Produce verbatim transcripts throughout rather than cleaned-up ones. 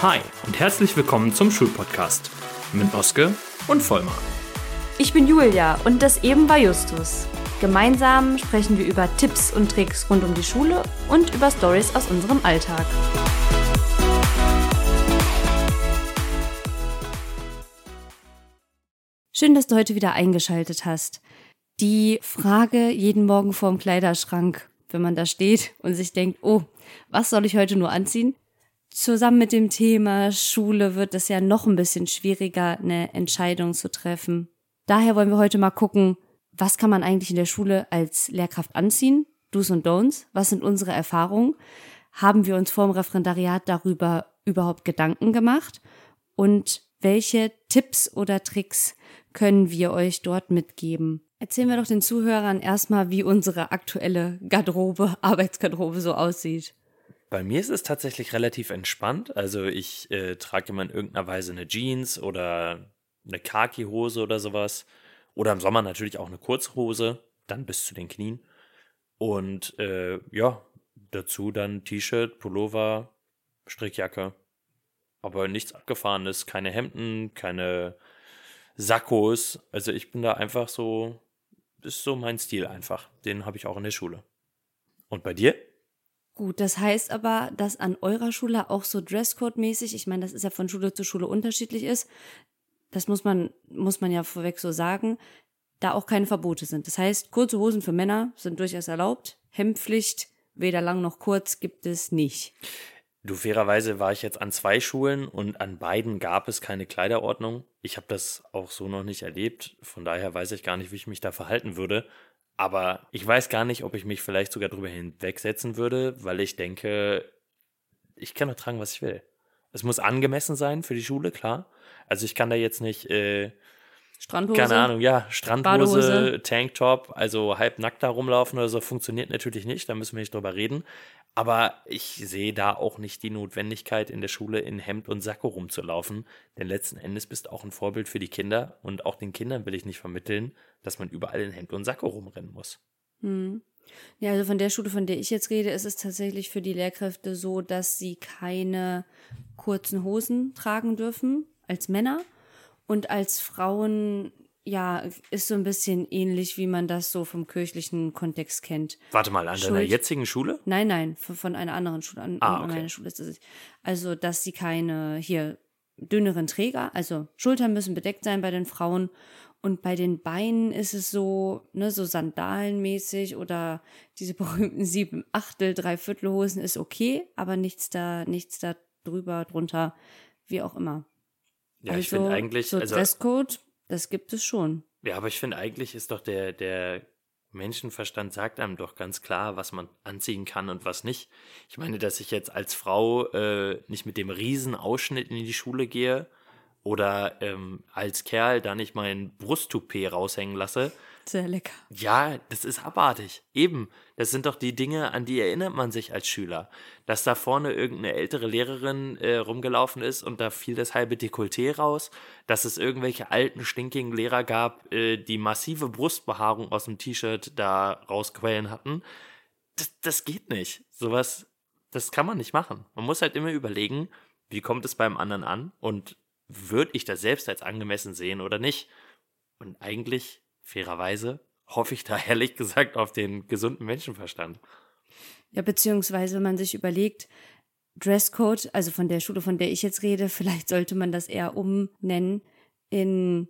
Hi und herzlich willkommen zum Schulpodcast mit Oske und Vollmar. Ich bin Julia und das eben war Justus. Gemeinsam sprechen wir über Tipps und Tricks rund um die Schule und über Storys aus unserem Alltag. Schön, dass du heute wieder eingeschaltet hast. Die Frage jeden Morgen vorm Kleiderschrank, wenn man da steht und sich denkt, oh, was soll ich heute nur anziehen? Zusammen mit dem Thema Schule wird es ja noch ein bisschen schwieriger, eine Entscheidung zu treffen. Daher wollen wir heute mal gucken, was kann man eigentlich in der Schule als Lehrkraft anziehen? Do's und Don'ts. Was sind unsere Erfahrungen? Haben wir uns vor dem Referendariat darüber überhaupt Gedanken gemacht? Und welche Tipps oder Tricks können wir euch dort mitgeben? Erzählen wir doch den Zuhörern erstmal, wie unsere aktuelle Garderobe, Arbeitsgarderobe so aussieht. Bei mir ist es tatsächlich relativ entspannt. Also ich äh, trage immer in irgendeiner Weise eine Jeans oder eine Khaki-Hose oder sowas. Oder im Sommer natürlich auch eine Kurzhose, dann bis zu den Knien. Und äh, ja, dazu dann T-Shirt, Pullover, Strickjacke. Aber nichts Abgefahrenes, keine Hemden, keine Sakkos. Also ich bin da einfach so, ist so mein Stil einfach. Den habe ich auch in der Schule. Und bei dir? Gut, das heißt aber, dass an eurer Schule auch so Dresscode-mäßig, ich meine, das ist ja von Schule zu Schule unterschiedlich ist, das muss man, muss man ja vorweg so sagen, da auch keine Verbote sind. Das heißt, kurze Hosen für Männer sind durchaus erlaubt, Hemdpflicht, weder lang noch kurz, gibt es nicht. Du, fairerweise war ich jetzt an zwei Schulen und an beiden gab es keine Kleiderordnung. Ich habe das auch so noch nicht erlebt, von daher weiß ich gar nicht, wie ich mich da verhalten würde. Aber ich weiß gar nicht, ob ich mich vielleicht sogar drüber hinwegsetzen würde, weil ich denke, ich kann doch tragen, was ich will. Es muss angemessen sein für die Schule, klar. Also ich kann da jetzt nicht, äh, Strandhose? keine Ahnung, ja, Strandhose, Badehose. Tanktop, also halb nackt da rumlaufen oder so, funktioniert natürlich nicht, da müssen wir nicht drüber reden. Aber ich sehe da auch nicht die Notwendigkeit, in der Schule in Hemd und Sakko rumzulaufen, denn letzten Endes bist du auch ein Vorbild für die Kinder und auch den Kindern will ich nicht vermitteln, dass man überall in Hemd und Sakko rumrennen muss. Hm. Ja, also von der Schule, von der ich jetzt rede, ist es tatsächlich für die Lehrkräfte so, dass sie keine kurzen Hosen tragen dürfen als Männer und als Frauen, ja, ist so ein bisschen ähnlich, wie man das so vom kirchlichen Kontext kennt. Warte mal, an deiner Schuld- jetzigen Schule? Nein, nein, von von einer anderen Schule, an, Ah, an okay. meiner Schule ist es. Also, dass sie keine, hier, dünneren Träger, also Schultern müssen bedeckt sein bei den Frauen und bei den Beinen ist es so, ne, so sandalenmäßig oder diese berühmten sieben Achtel, Dreiviertelhosen ist okay, aber nichts da, nichts da drüber, drunter, wie auch immer. Ja, also, ich finde eigentlich, so also, Dresscode, das gibt es schon. ja, aber ich finde eigentlich ist doch der, der Menschenverstand sagt einem doch ganz klar, was man anziehen kann und was nicht. Ich meine, dass ich jetzt als Frau äh, nicht mit dem Riesenausschnitt in die Schule gehe oder ähm, als Kerl da nicht mein Brusttoupet raushängen lasse. Sehr lecker. Ja, das ist abartig. Eben, das sind doch die Dinge, an die erinnert man sich als Schüler. Dass da vorne irgendeine ältere Lehrerin äh, rumgelaufen ist und da fiel das halbe Dekolleté raus. Dass es irgendwelche alten, stinkigen Lehrer gab, äh, die massive Brustbehaarung aus dem T-Shirt da rausquellen hatten. Das, das geht nicht. Sowas, das kann man nicht machen. Man muss halt immer überlegen, wie kommt es beim anderen an und würde ich das selbst als angemessen sehen oder nicht? Und eigentlich fairerweise hoffe ich da ehrlich gesagt auf den gesunden Menschenverstand. Ja, beziehungsweise wenn man sich überlegt, Dresscode, also von der Schule, von der ich jetzt rede, vielleicht sollte man das eher umnennen in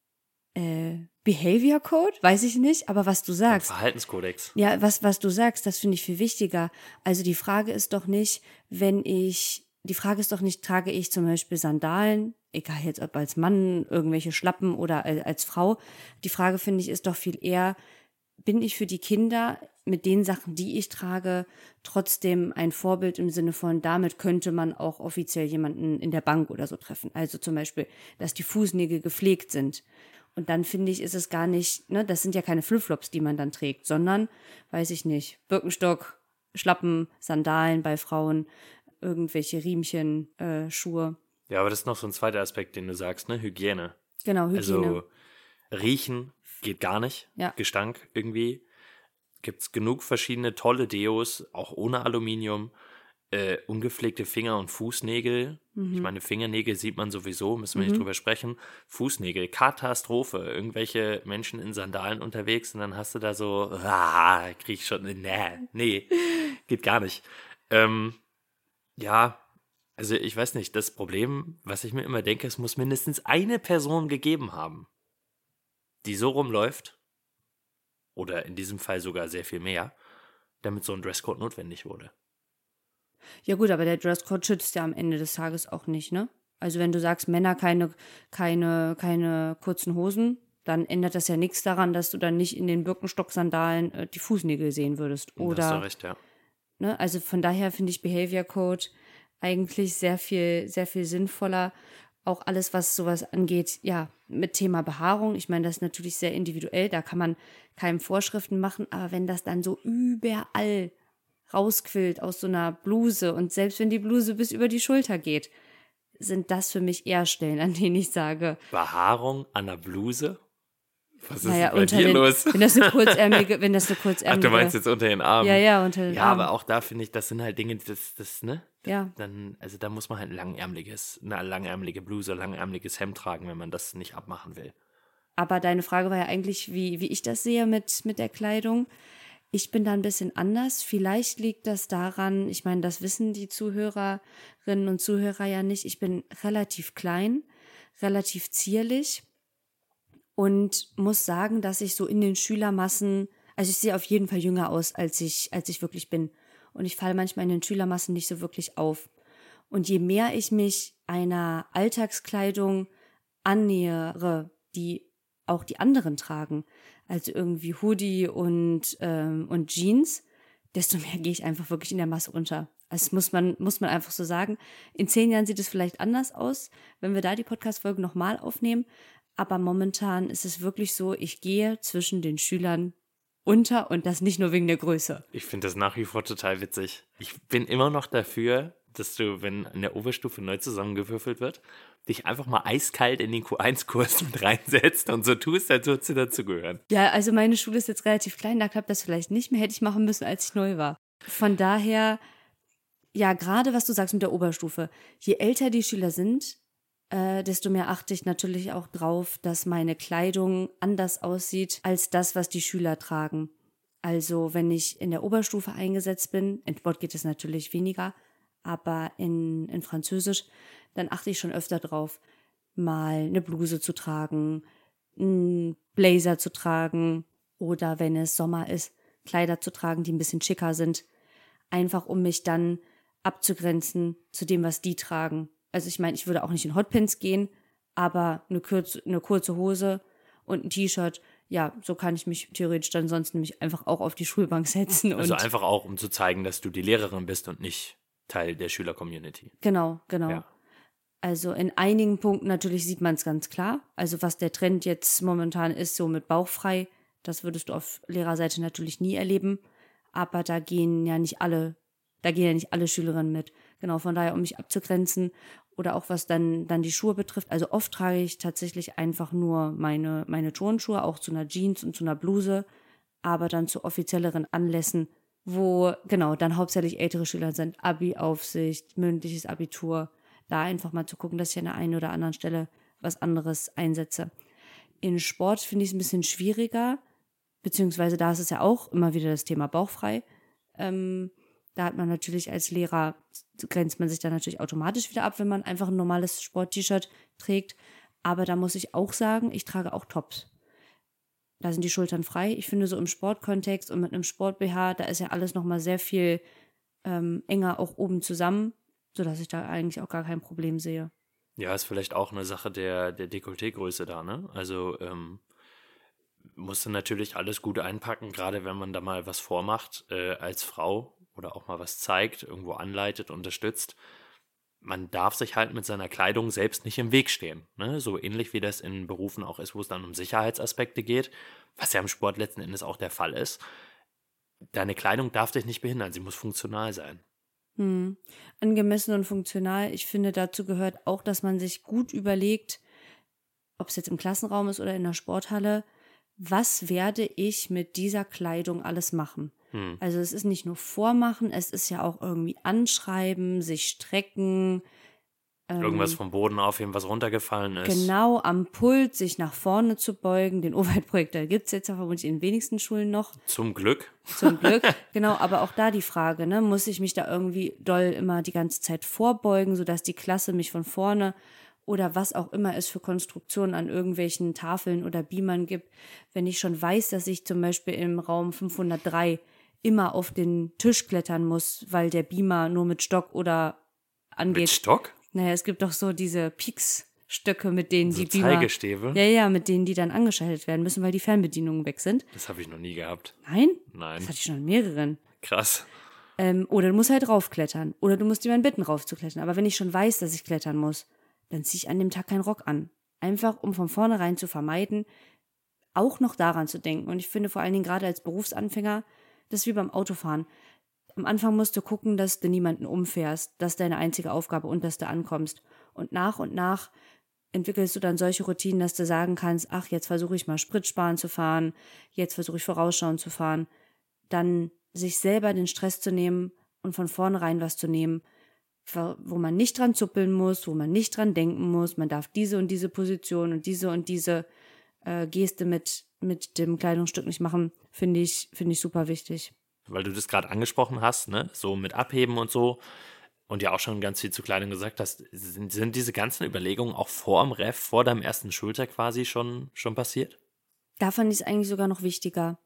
äh, Behavior Code, weiß ich nicht, aber was du sagst. Verhaltenskodex. Ja, was, was du sagst, das finde ich viel wichtiger. Also die Frage ist doch nicht, wenn ich, die Frage ist doch nicht, trage ich zum Beispiel Sandalen, egal jetzt ob als Mann, irgendwelche Schlappen oder als Frau. Die Frage, finde ich, ist doch viel eher, bin ich für die Kinder mit den Sachen, die ich trage, trotzdem ein Vorbild im Sinne von, damit könnte man auch offiziell jemanden in der Bank oder so treffen. Also zum Beispiel, dass die Fußnägel gepflegt sind. Und dann finde ich, ist es gar nicht, ne, das sind ja keine Flipflops, die man dann trägt, sondern, weiß ich nicht, Birkenstock, Schlappen, Sandalen bei Frauen, irgendwelche Riemchen, äh, Schuhe. Ja, aber das ist noch so ein zweiter Aspekt, den du sagst, ne? Hygiene. Genau, Hygiene. Also riechen geht gar nicht. Ja. Gestank irgendwie. Gibt's genug verschiedene tolle Deos, auch ohne Aluminium. äh, ungepflegte Finger- und Fußnägel. Mhm. Ich meine, Fingernägel sieht man sowieso, müssen wir Mhm. nicht drüber sprechen. Fußnägel, Katastrophe. Irgendwelche Menschen in Sandalen unterwegs und dann hast du da so, ah, krieg ich schon, nee, nee, geht gar nicht. Ähm, ja, also ich weiß nicht, das Problem, was ich mir immer denke, es muss mindestens eine Person gegeben haben, die so rumläuft, oder in diesem Fall sogar sehr viel mehr, damit so ein Dresscode notwendig wurde. Ja gut, aber der Dresscode schützt ja am Ende des Tages auch nicht, ne? Also wenn du sagst, Männer keine, keine, keine kurzen Hosen, dann ändert das ja nichts daran, dass du dann nicht in den Birkenstock-Sandalen äh, die Fußnägel sehen würdest. Oder, da hast du recht, ja. Ne? Also von daher finde ich Behavior Code eigentlich sehr viel, sehr viel sinnvoller. Auch alles, was sowas angeht, ja, mit Thema Behaarung. Ich meine, das ist natürlich sehr individuell, da kann man keinem Vorschriften machen, aber wenn das dann so überall rausquillt aus so einer Bluse und selbst wenn die Bluse bis über die Schulter geht, sind das für mich eher Stellen, an denen ich sage, Behaarung an der Bluse? Was ist naja, denn bei unter dir den, los? wenn das eine kurzärmelige, wenn das eine Ach, kurzärmelige, du meinst jetzt unter den Armen? ja, ja, unter den Ja, Armen. aber auch da finde ich, das sind halt Dinge, das, das, ne? Ja. Dann, also da muss man halt ein langärmeliges, eine langärmelige Bluse, langärmeliges Hemd tragen, wenn man das nicht abmachen will. Aber deine Frage war ja eigentlich, wie, wie ich das sehe mit, mit der Kleidung. Ich bin da ein bisschen anders. Vielleicht liegt das daran, ich meine, das wissen die Zuhörerinnen und Zuhörer ja nicht. Ich bin relativ klein, relativ zierlich und muss sagen, dass ich so in den Schülermassen, also ich sehe auf jeden Fall jünger aus, als ich, als ich wirklich bin. Und ich falle manchmal in den Schülermassen nicht so wirklich auf. Und je mehr ich mich einer Alltagskleidung annähere, die auch die anderen tragen, also irgendwie Hoodie und, ähm, und Jeans, desto mehr gehe ich einfach wirklich in der Masse unter. Also das muss man, muss man einfach so sagen. In zehn Jahren sieht es vielleicht anders aus, wenn wir da die Podcast-Folge nochmal aufnehmen. Aber momentan ist es wirklich so, ich gehe zwischen den Schülern unter und das nicht nur wegen der Größe. Ich finde das nach wie vor total witzig. Ich bin immer noch dafür, dass du, wenn in der Oberstufe neu zusammengewürfelt wird, dich einfach mal eiskalt in den Q eins Kurs mit reinsetzt und so tust, als würdest du dazugehören. Ja, also meine Schule ist jetzt relativ klein, da klappt das vielleicht nicht mehr, hätte ich machen müssen, als ich neu war. Von daher, ja, gerade was du sagst mit der Oberstufe, je älter die Schüler sind, äh, desto mehr achte ich natürlich auch drauf, dass meine Kleidung anders aussieht als das, was die Schüler tragen. Also wenn ich in der Oberstufe eingesetzt bin, in Sport geht es natürlich weniger, aber in, in Französisch, dann achte ich schon öfter drauf, mal eine Bluse zu tragen, einen Blazer zu tragen oder wenn es Sommer ist, Kleider zu tragen, die ein bisschen schicker sind, einfach um mich dann abzugrenzen zu dem, was die tragen. Also ich meine, ich würde auch nicht in Hotpants gehen, aber eine, kurz, eine kurze Hose und ein T-Shirt, ja, so kann ich mich theoretisch dann sonst nämlich einfach auch auf die Schulbank setzen. Und Also einfach auch, um zu zeigen, dass du die Lehrerin bist und nicht Teil der Schüler-Community. Genau, genau. Ja. Also in einigen Punkten natürlich sieht man es ganz klar. Also was der Trend jetzt momentan ist, so mit bauchfrei, das würdest du auf Lehrerseite natürlich nie erleben. Aber da gehen ja nicht alle, da gehen ja nicht alle Schülerinnen mit. Genau, von daher, um mich abzugrenzen oder auch was dann, dann die Schuhe betrifft. Also oft trage ich tatsächlich einfach nur meine, meine Turnschuhe, auch zu einer Jeans und zu einer Bluse, aber dann zu offizielleren Anlässen, wo genau dann hauptsächlich ältere Schüler sind, Abi-Aufsicht, mündliches Abitur, da einfach mal zu gucken, dass ich an der einen oder anderen Stelle was anderes einsetze. In Sport finde ich es ein bisschen schwieriger, beziehungsweise da ist es ja auch immer wieder das Thema bauchfrei. Ähm, da hat man natürlich als Lehrer, grenzt man sich dann natürlich automatisch wieder ab, wenn man einfach ein normales Sport-T-Shirt trägt. Aber da muss ich auch sagen, ich trage auch Tops. Da sind die Schultern frei. Ich finde so im Sportkontext und mit einem Sport-B H, da ist ja alles nochmal sehr viel ähm, enger auch oben zusammen, sodass ich da eigentlich auch gar kein Problem sehe. Ja, ist vielleicht auch eine Sache der, der Dekolleté-Größe da, ne? Also ähm, musst du natürlich alles gut einpacken, gerade wenn man da mal was vormacht äh, als Frau oder auch mal was zeigt, irgendwo anleitet, unterstützt. Man darf sich halt mit seiner Kleidung selbst nicht im Weg stehen. Ne? So ähnlich wie das in Berufen auch ist, wo es dann um Sicherheitsaspekte geht, was ja im Sport letzten Endes auch der Fall ist. Deine Kleidung darf dich nicht behindern, sie muss funktional sein. Hm. Angemessen und funktional. Ich finde, dazu gehört auch, dass man sich gut überlegt, ob es jetzt im Klassenraum ist oder in der Sporthalle, was werde ich mit dieser Kleidung alles machen? Hm. Also es ist nicht nur Vormachen, es ist ja auch irgendwie Anschreiben, sich strecken. Irgendwas vom Boden aufheben, was runtergefallen ist. Genau, am Pult sich nach vorne zu beugen. Den O-Weit-Projektor gibt es jetzt ja vermutlich in den wenigsten Schulen noch. Zum Glück. Zum Glück, genau. Aber auch da die Frage, ne, muss ich mich da irgendwie doll immer die ganze Zeit vorbeugen, sodass die Klasse mich von vorne oder was auch immer es für Konstruktionen an irgendwelchen Tafeln oder Beamern gibt. Wenn ich schon weiß, dass ich zum Beispiel im Raum fünfhundertdrei immer auf den Tisch klettern muss, weil der Beamer nur mit Stock oder angeht. Mit Stock? Naja, es gibt doch so diese Pieksstöcke, mit denen So die Beamer... Zeigestäbe? Ja, ja, mit denen die dann angeschaltet werden müssen, weil die Fernbedienungen weg sind. Das habe ich noch nie gehabt. Nein? Nein. Das hatte ich schon an mehreren. Krass. Ähm, oder du musst halt raufklettern. Oder du musst jemanden bitten, raufzuklettern. Aber wenn ich schon weiß, dass ich klettern muss, dann ziehe ich an dem Tag keinen Rock an. Einfach, um von vornherein zu vermeiden, auch noch daran zu denken. Und ich finde vor allen Dingen gerade als Berufsanfänger, das ist wie beim Autofahren. Am Anfang musst du gucken, dass du niemanden umfährst. Das ist deine einzige Aufgabe und dass du ankommst. Und nach und nach entwickelst du dann solche Routinen, dass du sagen kannst, ach, jetzt versuche ich mal Spritsparen zu fahren, jetzt versuche ich vorausschauend zu fahren. Dann sich selber den Stress zu nehmen und von vornherein was zu nehmen, wo man nicht dran zuppeln muss, wo man nicht dran denken muss. Man darf diese und diese Position und diese und diese äh, Geste mit, mit dem Kleidungsstück nicht machen, finde ich, finde ich super wichtig. Weil du das gerade angesprochen hast, ne, so mit Abheben und so und ja auch schon ganz viel zu Kleidung gesagt hast, sind, sind diese ganzen Überlegungen auch vor dem Ref, vor deinem ersten Schultag quasi schon, schon passiert? Da fand ich es eigentlich sogar noch wichtiger,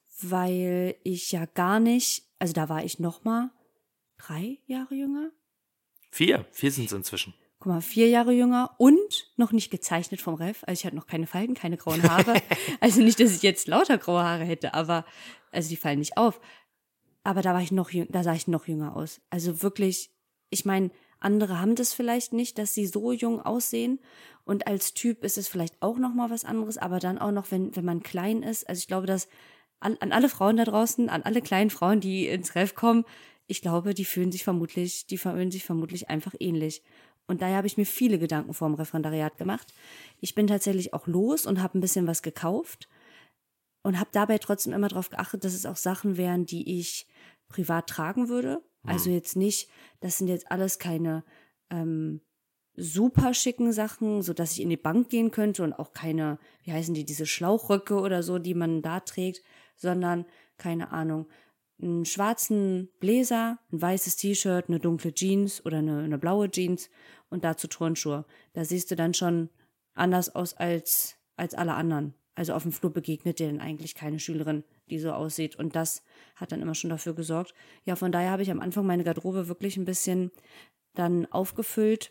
weil ich ja gar nicht, also da war ich noch mal drei Jahre jünger. Vier, vier sind es inzwischen. Guck mal, vier Jahre jünger und noch nicht gezeichnet vom Ref. Also ich hatte noch keine Falten, keine grauen Haare. Also nicht, dass ich jetzt lauter graue Haare hätte, aber also die fallen nicht auf. Aber da war ich noch jünger, da sah ich noch jünger aus. Also wirklich, ich meine, andere haben das vielleicht nicht, dass sie so jung aussehen. Und als Typ ist es vielleicht auch noch mal was anderes, aber dann auch noch, wenn wenn man klein ist. Also ich glaube, dass an, an alle Frauen da draußen, an alle kleinen Frauen, die ins Ref kommen, ich glaube, die fühlen sich vermutlich, die fühlen sich vermutlich einfach ähnlich. Und daher habe ich mir viele Gedanken vor dem Referendariat gemacht. Ich bin tatsächlich auch los und habe ein bisschen was gekauft und habe dabei trotzdem immer darauf geachtet, dass es auch Sachen wären, die ich privat tragen würde. Also jetzt nicht, das sind jetzt alles keine ähm, super schicken Sachen, so dass ich in die Bank gehen könnte und auch keine, wie heißen die, diese Schlauchröcke oder so, die man da trägt, sondern, keine Ahnung, einen schwarzen Bläser, ein weißes T-Shirt, eine dunkle Jeans oder eine, eine blaue Jeans und dazu Turnschuhe. Da siehst du dann schon anders aus als, als alle anderen. Also auf dem Flur begegnet dir dann eigentlich keine Schülerin, die so aussieht. Und das hat dann immer schon dafür gesorgt. Ja, von daher habe ich am Anfang meine Garderobe wirklich ein bisschen dann aufgefüllt.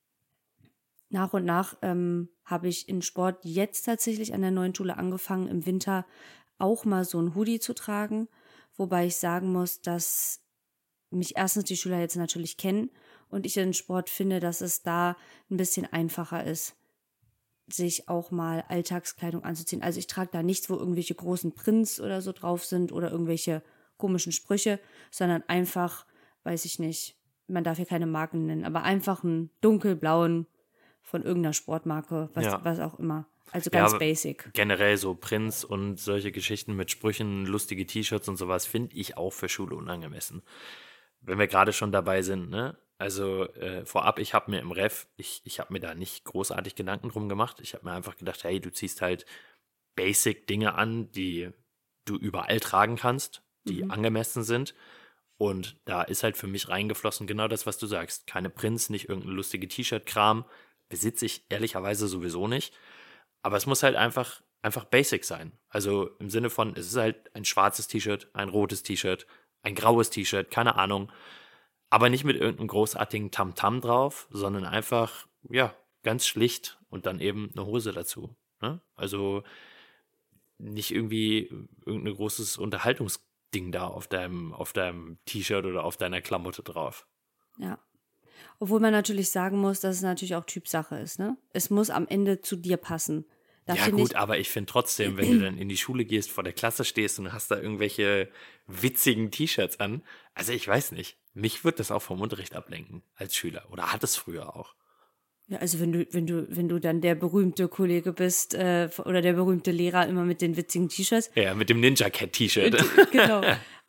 Nach und nach ähm, habe ich in Sport jetzt tatsächlich an der neuen Schule angefangen, im Winter auch mal so ein Hoodie zu tragen. Wobei ich sagen muss, dass mich erstens die Schüler jetzt natürlich kennen und ich in Sport finde, dass es da ein bisschen einfacher ist, sich auch mal Alltagskleidung anzuziehen. Also ich trage da nichts, wo irgendwelche großen Prints oder so drauf sind oder irgendwelche komischen Sprüche, sondern einfach, weiß ich nicht, man darf hier keine Marken nennen, aber einfach einen dunkelblauen von irgendeiner Sportmarke, was, Ja. was auch immer. Also ganz Ja, basic. Generell so Prints und solche Geschichten mit Sprüchen, lustige T-Shirts und sowas finde ich auch für Schule unangemessen. Wenn wir gerade schon dabei sind, ne? Also äh, vorab, ich habe mir im Ref, ich, ich habe mir da nicht großartig Gedanken drum gemacht. Ich habe mir einfach gedacht, hey, du ziehst halt Basic-Dinge an, die du überall tragen kannst, die Mhm. angemessen sind. Und da ist halt für mich reingeflossen genau das, was du sagst. Keine Prints, nicht irgendein lustige T-Shirt-Kram. Besitze ich ehrlicherweise sowieso nicht. Aber es muss halt einfach, einfach basic sein. Also im Sinne von, es ist halt ein schwarzes T-Shirt, ein rotes T-Shirt, ein graues T-Shirt, keine Ahnung. Aber nicht mit irgendeinem großartigen Tamtam drauf, sondern einfach, ja, ganz schlicht und dann eben eine Hose dazu. Ne? Also nicht irgendwie irgendein großes Unterhaltungsding da auf deinem, auf deinem T-Shirt oder auf deiner Klamotte drauf. Ja. Obwohl man natürlich sagen muss, dass es natürlich auch Typsache ist, ne? Es muss am Ende zu dir passen. Da Ja finde gut, ich, aber ich finde trotzdem, wenn du dann in die Schule gehst, vor der Klasse stehst und hast da irgendwelche witzigen T-Shirts an, also ich weiß nicht, mich wird das auch vom Unterricht ablenken als Schüler oder hat es früher auch. ja, also wenn du, wenn du, wenn du dann der berühmte Kollege bist, äh, oder der berühmte Lehrer immer mit den witzigen T-Shirts, Ja, mit dem Ninja Cat T-Shirt. genau.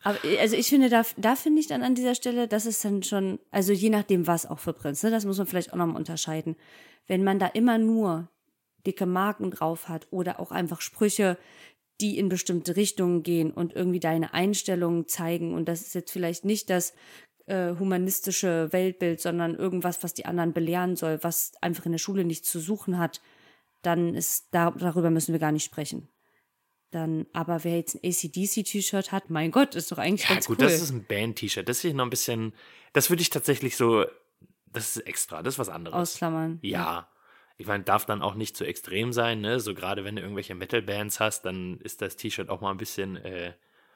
Aber also ich finde, da, da finde ich dann an dieser Stelle, das ist dann schon, also je nachdem, was auch für Prints, ne, das muss man vielleicht auch nochmal unterscheiden. Wenn man da immer nur dicke Marken drauf hat oder auch einfach Sprüche, die in bestimmte Richtungen gehen und irgendwie deine Einstellungen zeigen, und das ist jetzt vielleicht nicht das äh, humanistische Weltbild, sondern irgendwas, was die anderen belehren soll, was einfach in der Schule nichts zu suchen hat, dann ist, da, darüber müssen wir gar nicht sprechen. Dann, aber wer jetzt ein A C D C-T-Shirt hat, mein Gott, ist doch eigentlich Ja, ganz gut, cool. das ist ein Band-T-Shirt. Das ist noch ein bisschen, das würde ich tatsächlich so, das ist extra, das ist was anderes. Ausklammern. Ja. ja. Ich meine, darf dann auch nicht zu extrem sein, ne? So gerade wenn du irgendwelche Metal-Bands hast, dann ist das T-Shirt auch mal ein bisschen äh,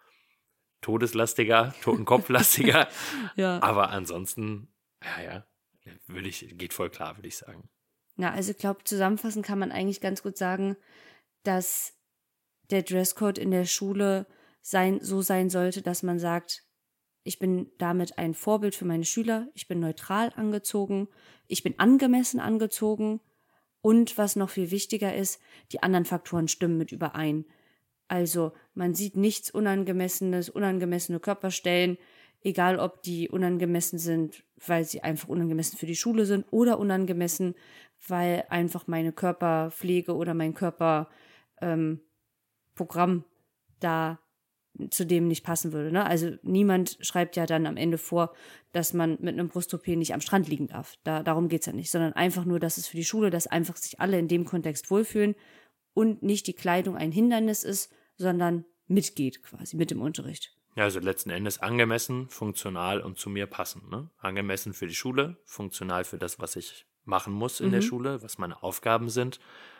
todeslastiger, totenkopflastiger. Ja. Aber ansonsten, ja, ja, würde ich, geht voll klar, würde ich sagen. Ja, also ich glaube, zusammenfassend kann man eigentlich ganz gut sagen, dass der Dresscode in der Schule sein, so sein sollte, dass man sagt, ich bin damit ein Vorbild für meine Schüler, ich bin neutral angezogen, ich bin angemessen angezogen und was noch viel wichtiger ist, die anderen Faktoren stimmen mit überein. Also man sieht nichts Unangemessenes, unangemessene Körperstellen, egal ob die unangemessen sind, weil sie einfach unangemessen für die Schule sind oder unangemessen, weil einfach meine Körperpflege oder mein Körper ähm, Programm da zu dem nicht passen würde. Ne? Also niemand schreibt ja dann am Ende vor, dass man mit einem Brust-O P nicht am Strand liegen darf. Da, darum geht's ja nicht, sondern einfach nur, dass es für die Schule, dass einfach sich alle in dem Kontext wohlfühlen und nicht die Kleidung ein Hindernis ist, sondern mitgeht quasi mit dem Unterricht. Ja, also letzten Endes angemessen, funktional und zu mir passend. Ne? Angemessen für die Schule, funktional für das, was ich machen muss in Mhm. der Schule, was meine Aufgaben sind.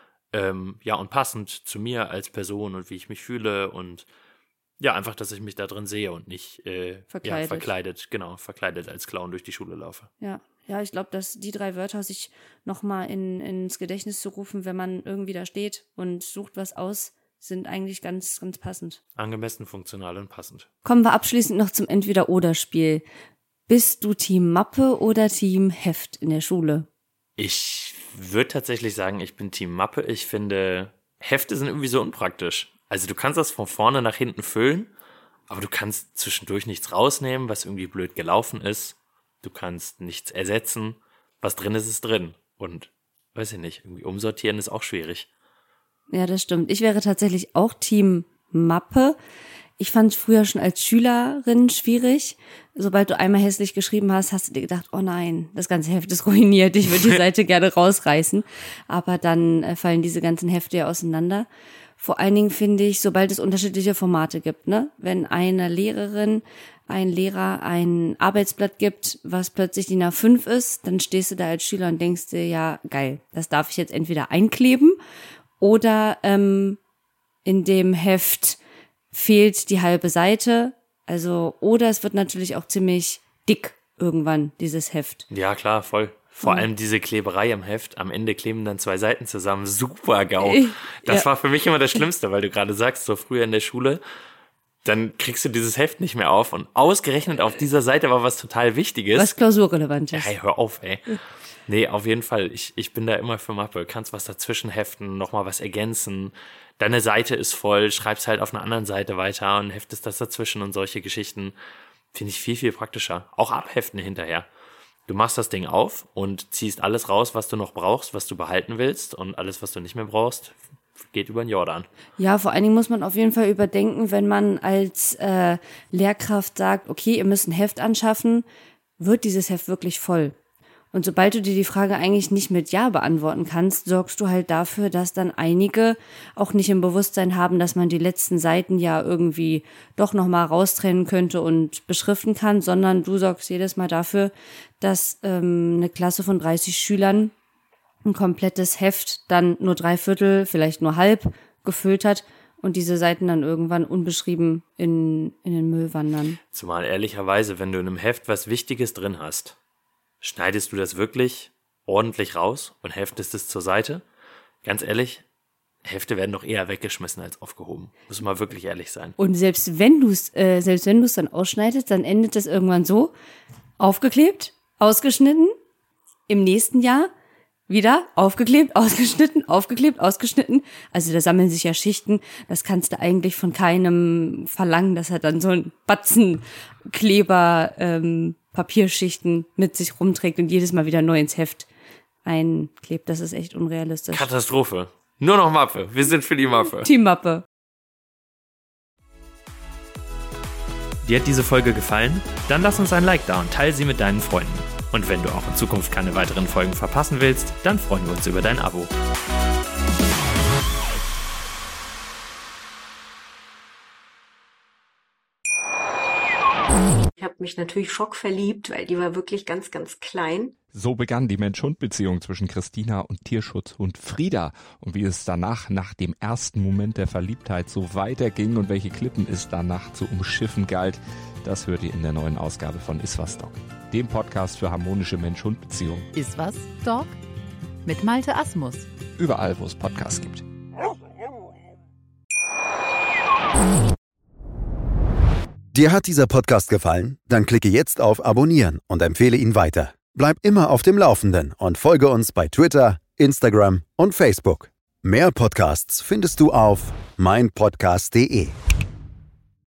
Ähm, ja, und passend zu mir als Person und wie ich mich fühle und ja, einfach, dass ich mich da drin sehe und nicht äh, Verkleidet. Ja, verkleidet, genau, verkleidet als Clown durch die Schule laufe. Ja, ja, ich glaube, dass die drei Wörter sich nochmal in, ins Gedächtnis zu rufen, wenn man irgendwie da steht und sucht was aus, sind eigentlich ganz, ganz passend. Angemessen, funktional und passend. Kommen wir abschließend noch zum Entweder-Oder-Spiel. Bist du Team Mappe oder Team Heft in der Schule? Ich würde tatsächlich sagen, ich bin Team Mappe. Ich finde, Hefte sind irgendwie so unpraktisch. Also du kannst das von vorne nach hinten füllen, aber du kannst zwischendurch nichts rausnehmen, was irgendwie blöd gelaufen ist. Du kannst nichts ersetzen. Was drin ist, ist drin. Und, weiß ich nicht, irgendwie umsortieren ist auch schwierig. Ja, das stimmt. Ich wäre tatsächlich auch Team Mappe. Ich fand es früher schon als Schülerin schwierig. Sobald du einmal hässlich geschrieben hast, hast du dir gedacht, oh nein, das ganze Heft ist ruiniert, ich würde die Seite gerne rausreißen. Aber dann äh, fallen diese ganzen Hefte ja auseinander. Vor allen Dingen finde ich, sobald es unterschiedliche Formate gibt, ne? Wenn eine Lehrerin, ein Lehrer ein Arbeitsblatt gibt, was plötzlich D I N A fünf ist, dann stehst du da als Schüler und denkst dir, ja, geil, das darf ich jetzt entweder einkleben oder ähm, in dem Heft fehlt die halbe Seite. Also, oder es wird natürlich auch ziemlich dick irgendwann, dieses Heft. Ja, klar, voll. Vor Mhm. allem diese Kleberei am Heft. Am Ende kleben dann zwei Seiten zusammen. Super GAU. Ich- Das ja. war für mich immer das Schlimmste, weil du gerade sagst, so früher in der Schule, dann kriegst du dieses Heft nicht mehr auf. Und ausgerechnet auf dieser Seite war was total Wichtiges. Was klausurrelevant ist. Hey, hör auf, ey. Nee, auf jeden Fall. Ich, ich bin da immer für Mappe. Kannst was dazwischen heften, nochmal was ergänzen. Deine Seite ist voll, schreibst halt auf einer anderen Seite weiter und heftest das dazwischen und solche Geschichten. Finde ich viel, viel praktischer. Auch abheften hinterher. Du machst das Ding auf und ziehst alles raus, was du noch brauchst, was du behalten willst, und alles, was du nicht mehr brauchst, geht über den Jordan. Ja, vor allen Dingen muss man auf jeden Fall überdenken, wenn man als äh, Lehrkraft sagt, okay, ihr müsst ein Heft anschaffen, wird dieses Heft wirklich voll? Und sobald du dir die Frage eigentlich nicht mit Ja beantworten kannst, sorgst du halt dafür, dass dann einige auch nicht im Bewusstsein haben, dass man die letzten Seiten ja irgendwie doch nochmal raustrennen könnte und beschriften kann, sondern du sorgst jedes Mal dafür, dass ähm, eine Klasse von dreißig Schülern ein komplettes Heft dann nur drei Viertel, vielleicht nur halb gefüllt hat und diese Seiten dann irgendwann unbeschrieben in, in den Müll wandern. Zumal ehrlicherweise, wenn du in einem Heft was Wichtiges drin hast, schneidest du das wirklich ordentlich raus und heftest es zur Seite? Ganz ehrlich, Hefte werden doch eher weggeschmissen als aufgehoben. Muss mal wirklich ehrlich sein. Und selbst wenn du es, äh, selbst wenn du es dann ausschneidest, dann endet es irgendwann so: aufgeklebt, ausgeschnitten, im nächsten Jahr wieder aufgeklebt, ausgeschnitten, aufgeklebt, ausgeschnitten. Also da sammeln sich ja Schichten. Das kannst du eigentlich von keinem verlangen, dass er dann so ein Batzen Kleber, ähm, Papierschichten mit sich rumträgt und jedes Mal wieder neu ins Heft einklebt. Das ist echt unrealistisch. Katastrophe. Nur noch Mappe. Wir sind für die Mappe. Team Mappe. Dir hat diese Folge gefallen? Dann lass uns ein Like da und teile sie mit deinen Freunden. Und wenn du auch in Zukunft keine weiteren Folgen verpassen willst, dann freuen wir uns über dein Abo. Ich habe mich natürlich schockverliebt, weil die war wirklich ganz, ganz klein. So begann die Mensch-Hund-Beziehung zwischen Christina und Tierschutzhund Frieda. Und wie es danach, nach dem ersten Moment der Verliebtheit, so weiterging und welche Klippen es danach zu umschiffen galt, das hört ihr in der neuen Ausgabe von Iswas Dog, dem Podcast für harmonische Mensch-Hund-Beziehungen. Iswas Dog? Mit Malte Asmus. Überall, wo es Podcasts gibt. Dir hat dieser Podcast gefallen? Dann klicke jetzt auf Abonnieren und empfehle ihn weiter. Bleib immer auf dem Laufenden und folge uns bei Twitter, Instagram und Facebook. Mehr Podcasts findest du auf meinpodcast punkt de.